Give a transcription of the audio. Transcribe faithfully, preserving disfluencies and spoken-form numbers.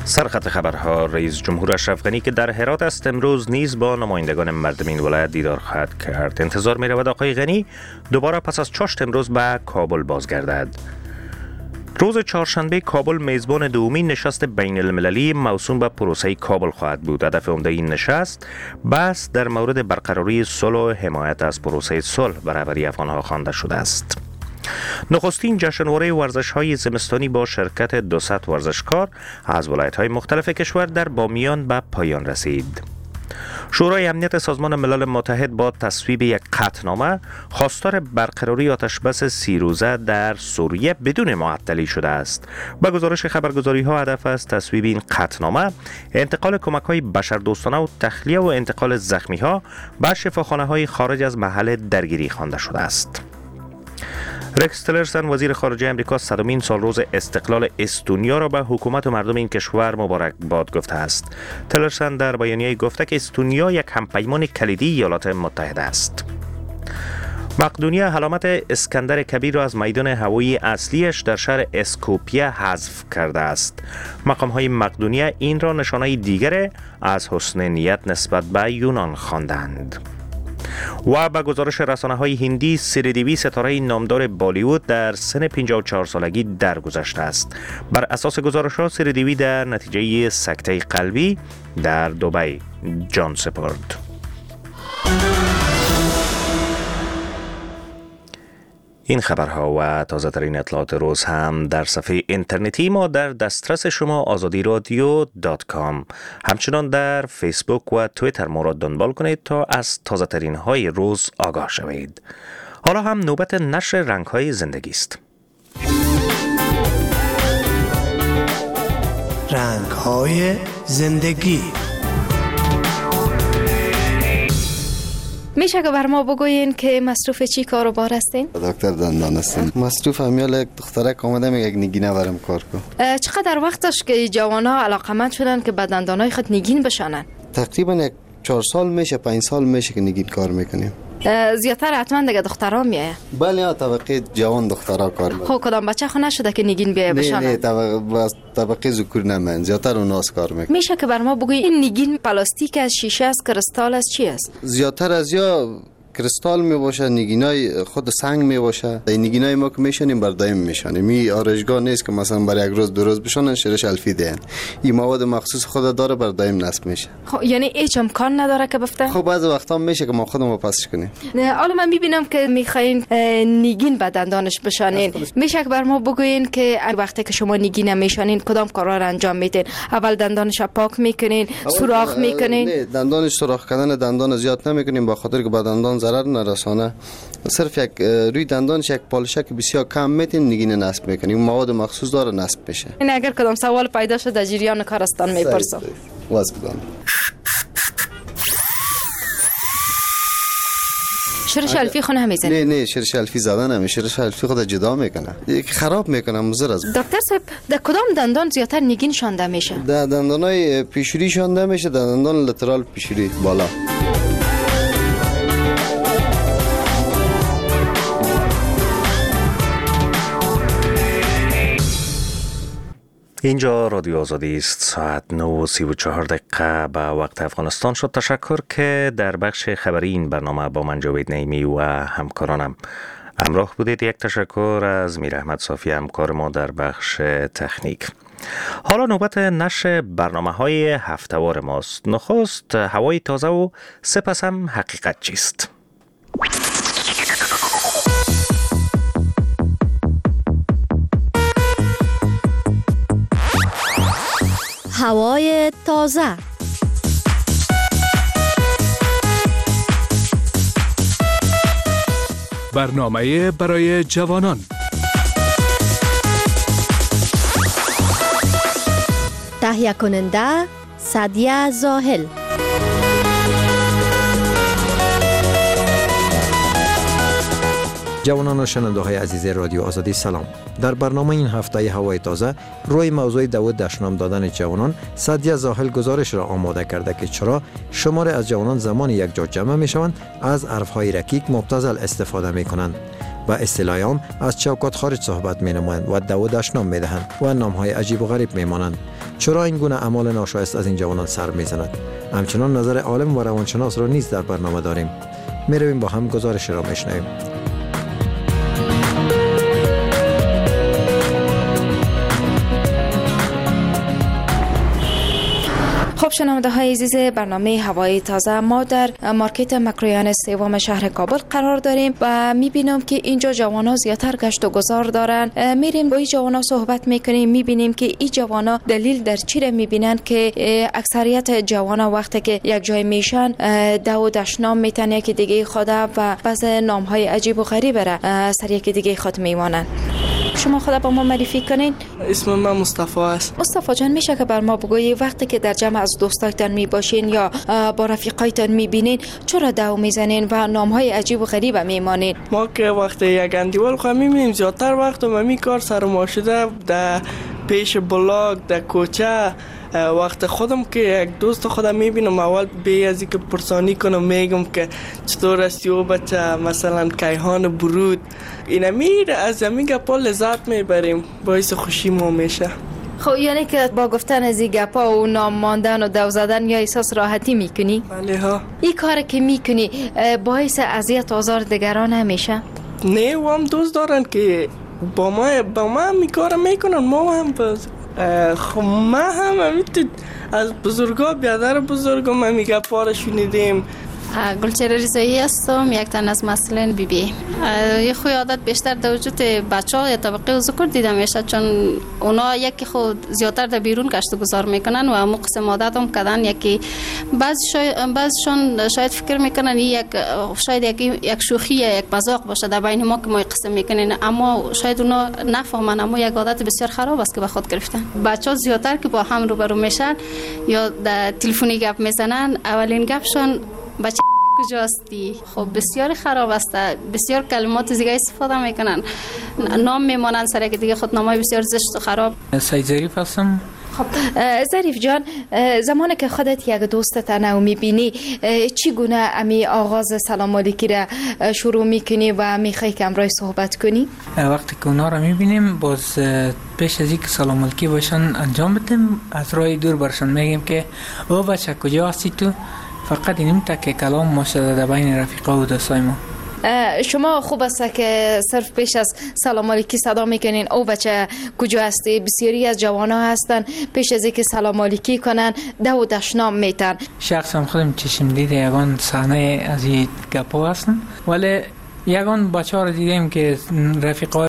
سرخط خبرها. رئیس جمهور اشرف غنی که در هرات است امروز نیز با نمایندگان مردم این ولایت دیدار خواهد کرد. انتظار می رود آقای غنی دوباره پس از چاشت امروز به کابل بازگردد. روز چهارشنبه کابل میزبان دومین نشست بین المللی موسوم به پروسه کابل خواهد بود. هدف عمده این نشست بحث در مورد برقراری صلح و حمایت از پروسه صلح برابری افغانها خوانده شده است. نخستین جشنواره ورزش‌های زمستانی با شرکت دویست ورزشکار از ولایت‌های مختلف کشور در بامیان به پایان رسید. شورای امنیت سازمان ملل متحد با تصویب یک قطعنامه خواستار برقراری آتشبس سی روزه در سوریه بدون معطلی شده است. به گزارش خبرگزاری‌ها هدف از تصویب این قطعنامه انتقال کمک‌های بشردوستانه و تخلیه و انتقال زخمی‌ها به شفاخانه‌های خارج از محل درگیری خوانده شده است. رکس تیلرسن وزیر خارجه امریکا صدمین سال روز استقلال استونیا را به حکومت و مردم این کشور مبارکباد گفته است. تیلرسن در بیانیه گفته که استونیا یک همپیمان کلیدی ایالات متحده است. مقدونیه علامت اسکندر کبیر را از میدان هوایی اصلیش در شهر اسکوپیه حذف کرده است. مقام‌های مقدونیه این را نشانه دیگر از حسن نیت نسبت به یونان خواندند. و به گزارش رسانه‌های هندی سریدیوی ستاره نامدار بالیوود در سن پنجاه و چهار سالگی درگذشته است. بر اساس گزارش‌ها سریدیوی در نتیجه سکته قلبی در دبی جان سپرد. این خبرها و تازه ترین اطلاعات روز هم در صفحه اینترنتی ما در دسترس شما آزادی رادیو دات کام. همچنان در فیسبوک و توییتر ما را دنبال کنید تا از تازه ترین های روز آگاه شوید. حالا هم نوبت نشر رنگ های زندگی است. رنگ های زندگی. میشه که بر ما بگوین که مصروف چی کاروبار هستین؟ دکتر دندان هستم. مصروف همیال یک دخترک آمده میگه یک نگینه برام کار کن. چقدر وقت داشت که جوانا علاقمند شدن که به دندانای خود نگین بشانن؟ تقریبا یک چهار سال میشه پنج سال میشه که نگین کار میکنیم. زیادتر حتما دیگه دخترها میایه؟ بله ها طبقه جوان دخترها کار میکنن. خب کدام بچه خو نشده که نگین بیایه بشانن؟ نه نه طبقه طبقه ذکور نمن زیادتر اوناس کار میکنن. میشه که بر ما بگوی این نگین پلاستیک از شیشه است کریستال از چی است؟ زیادتر از یا کریستال می باشه، نگینای خود سنگ می باشه. این نگینای ما که میشونیم بر دایم میشونیم. می آرایشگاه نیست که مثلا برای یک روز دو روز بشونن شرش الفی دهن. این مواد مخصوص خود داره بر دایم نصب میشه. خب یعنی هیچ امکان نداره که بفته؟ خب بعضی وقتا میشه که ما خودمون پسش کنیم. نه حالا من میبینم که میخواین نگین به دندانش بشانین. میشه که بر ما بگوین که وقتی که شما نگین میشانین کدام کارا رو انجام میدین؟ اول دندانش پاک میکنین، سوراخ میکنین؟ نه دندانش سوراخ کردن دندان زیاد نمیکنیم با خاطر که به دندان ضرر نرسانه. صرف یک روی دندانش یک پالشک بسیار کم میتین نگین نصب میکنیم. مواد مخصوص داره نصب میشه. این اگر کدام سوال پیدا شد در جریان کارستان میپرسم. واس بدم. شرش الفی خونه همیزن؟ نه نه شرش الفی زدن نمیشه. شرش الفی خود جدا میکنه. یک خراب میکنه مضر است. دکتر صاحب در کدام دندان زیاتر نگین شانده میشه؟ در دندانای پیشوری شانده میشه، در دندان لترال پیشوری بالا. اینجا رادیو آزادی است. ساعت نه و سی و چهار دقیقه به وقت افغانستان شد. تشکر که در بخش خبری این برنامه با من جاوید نعیمی و همکارانم همراه بودید. یک تشکر از میر احمد صافی همکار ما در بخش تکنیک. حالا نوبت نشر برنامه های هفته‌وار ماست. نخست هوای تازه و سپس هم حقیقت چیست. هوای تازه. برنامه برای جوانان. تهیه کننده سعدیه زاهل. جوانان و شنونده های عزیز رادیو آزادی سلام. در برنامه این هفته هوای تازه روی موضوع دعوت دشنام دادن جوانان سعدیه زاهل گزارش را آماده کرده که چرا شمار از جوانان زمان یک جا جمع می شوند از حرفهای رکیک مبتذل استفاده می کنند. و اصطلاحاً از چوکات خارج صحبت می نمایند و دو دشنام می دهند و نامهای عجیب و غریب می مانند. چرا این گونه اعمال ناشایست از این جوانان سر می زند؟ همچنان نظر عالم و روانشناس را نیز در برنامه داریم. می رویم با هم گزارش را میشنویم. خب شنونده های عزیز برنامه هوای تازه، ما در مارکت مکرویان سوم شهر کابل قرار داریم و میبینم که اینجا جوانا زیادتر گشت و گذار دارن. میریم با این جوانا صحبت میکنیم، میبینیم که این جوانا دلیل در چی را میبینن که اکثریت جوانا وقتی که یک جای میشن دو و دشنام میتن یکی دیگه خود و بعض نام های عجیب و غریب را سر یکی دیگه خود میمانن. شما خدا با ما معرفی کنین؟ اسم من مصطفی است. مصطفی جان، میشه که بر ما بگویی وقتی که در جمع از دوستایتان میباشین یا با رفیقایتان میبینین چرا دو میزنین و نامهای عجیب و غریب میمانین؟ ما که وقتی یک اندیوال خواهد میبینیم زیادتر وقت و می کار سر ما شده در پیش بلاک در کوچه. وقت خودم که یک دوست خودم میبینم اول به از اینکه پرسانی کنم میگم که چطور است یو بچه مثلا کیهان برود اینا میره از همین گپا لذت میبریم، باعث خوشی ما میشه. خب یعنی که با گفتن از این گپا و نام ماندن و دو زدن یا احساس راحتی میکنی؟ بله ها. این کار که میکنی باعث اذیت و آزار دیگران نمیشه؟ نه، و هم دوست دارن که با ما با ما هم کار میکنن، ما هم باز خب ما هم همیتون از بزرگا بیادر بزرگا ما میگه پاره شنیدیم. گلچهره رضایی هستم، یک تن از مثلا بی بی. یه خوی عادت بیشتر در وجود بچه ها یا طبقه و ذکر دیده میشه، چون اونا یکی خود زیادتر در بیرون گشت و گذار میکنن و همون قسم عادت هم کردن. یکی بعض شای بعضشون شاید فکر میکنن یک شاید یک یک شوخی یا یک مذاق باشه در بین ما که ما قسم میکنین، اما شاید اونا نفهمن، اما یک عادت بسیار خراب است که به خود گرفتن. بچه ها زیادتر که با هم روبرو میشن یا در تلفنی گپ میزنن، اولین گپشون بچه کجاستی؟ خب بسیار خراب است، بسیار کلمات دیگه استفاده میکنن، نام میمانن سر که دیگه خود نامای بسیار زشت و خراب. سید ظریف هستم. خب ظریف جان، زمانی که خودت یک دوستت نو میبینی چی گونه امی آغاز سلام علیکی را شروع میکنی و میخوای که امروز صحبت کنی؟ وقتی که اونا را میبینیم باز پیش از اینکه سلام علیکی باشن انجام بدیم از راه دور برشان میگیم که او بچه کجا هستی تو؟ فقط اینم تا که کلام ما شده در بین رفیقا و دوستای ما. شما خوب است که صرف پیش از سلام علیکی صدا میکنین او بچه کجا هستی؟ بسیاری از جوانا هستن پیش از اینکه سلام علیکی کنن دو و دشنام میتن. شخصا خودم چشم دیده یگان صحنه از این گپا هستن، ولی یگان بچه ها رو دیدیم که رفیقا